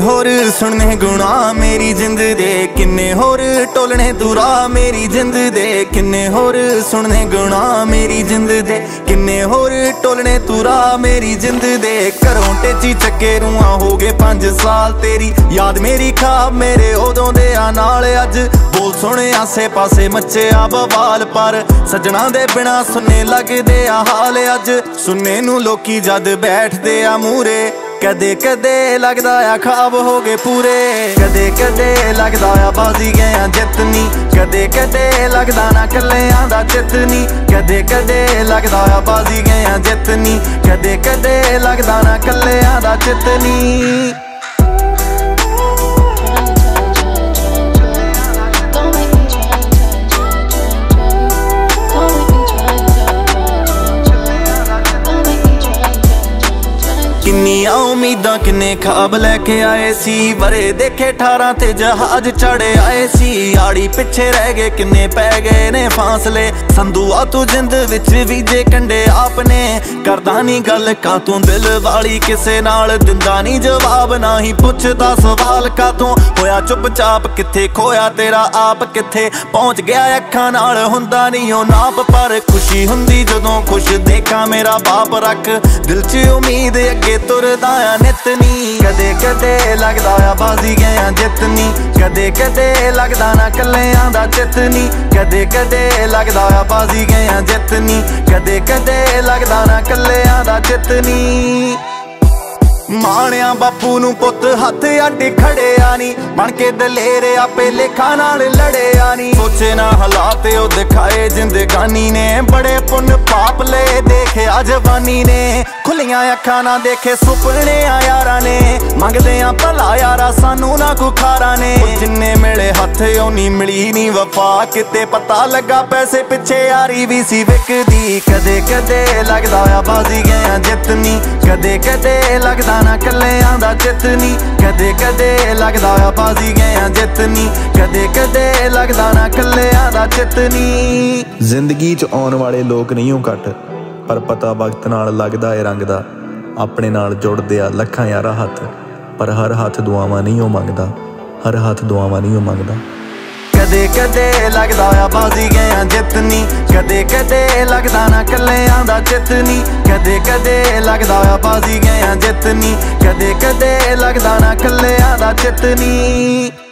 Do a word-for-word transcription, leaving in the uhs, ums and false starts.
होर सुनने गुणा मेरी जिंद दे, किन्ने होर टोलने दूरा मेरी जिंद दे, किन्ने होर सुनने गुणा मेरी जिंद दे, किन्ने होर टोलने दूरा मेरी जिंद दे। घरों टेची चक्के रुआ हो गए पंज साल, तेरी याद मेरी खाब मेरे उदों दे आ नाल। अज बोल सुने आसे पासे मचे आ बवाल, पर सजना दे बिना सुनने लगदे आ हाल। अज सुनने नू लोकी जद बैठदे आ मूरे, कदे कदे लगदा आ ख्वाब हो गए पूरे, कदे कदे लगदा आ बाजी गया जितनी, कदे कदे लगदा ना कल्लेआं दा चितनी, कदे कदे लगदा आ बाजी गया जितनी, कदे कदे लगदा ना कल्लेआं दा चितनी। किन्नियां उम्मीदां किन्ने ख्वाब लैके आए सी, वरे देखे अठारह ते जहाज चढ़े आए सी। आड़ी पिछे रह गए किन्ने पै गए ने फासले, संधुआ तू जिंद विच वीजे कंडे आपने। करदा नी गल का तू दिल वाली किसे नाल, दिंदा नी जवाब ना ही पुछदा सवाल का तू। होया चुपचाप किथे खोया तेरा आप किथे, पहुंच गया अखां नाल हुंदा नी ओ नाप। पर खुशी हुंदी जदों खुश देखा मेरा बाप, रख दिल च उम्मीद अगे तुरदा आ नितनी। कदे कदे लगदा आ बाजी गया जितनी, कदे कदे लगदा ना कल्लेआं दा चितनी, कदे कदे लगदा आ बाजी गया जितनी, कदे कदे लगदा ना कल्लेआं दा चितनी। माणिया बापू नू पुत हथ अड्ड खड़िया नी, बन के दलेर आपे लेखा नाल लड़िया नी। सोचे ना हालात ओ दिखाए जिंदगानी ने, बड़े पुन पाप ले देखे जवानी ने। खुलियां अखां ना देखे सुपने आ यारा ने, मंगदे आ भला यारा सानू ना कुखारा ने। जिन्ने मिले हथ ओनी मिली नी वफा, किते पता लगा पैसे पिछे यारी भी सी विकदी। कदे कदे लगदा आ बाजी गया जितनी, कदे कदे लगदा ना कल्लेआं दा चितनी, कदे कदे लगदा आ बाजी गया जितनी, कदे कदे लगदा ना कल्लेआं दा चितनी। जिंदगी च आउण वाले लोक नहीं हो घट, पर पता वक्त नाल लगदा है रंग दा। अपने नाल जुड़दे आ लखां यारा हथ, पर हर हथ दुआवां नहीं हो मंगदा, हर हथ दुआवां नहीं हो मंगदा। कदे कदे लगदा आ बाजी गया जितनी, कदे कदे लगदा ना कल्लेआं दा चितनी, कदे कदे लगदा आ बाजी गया जितनी, कदे कदे लगदा ना कल्लेआं दा चितनी।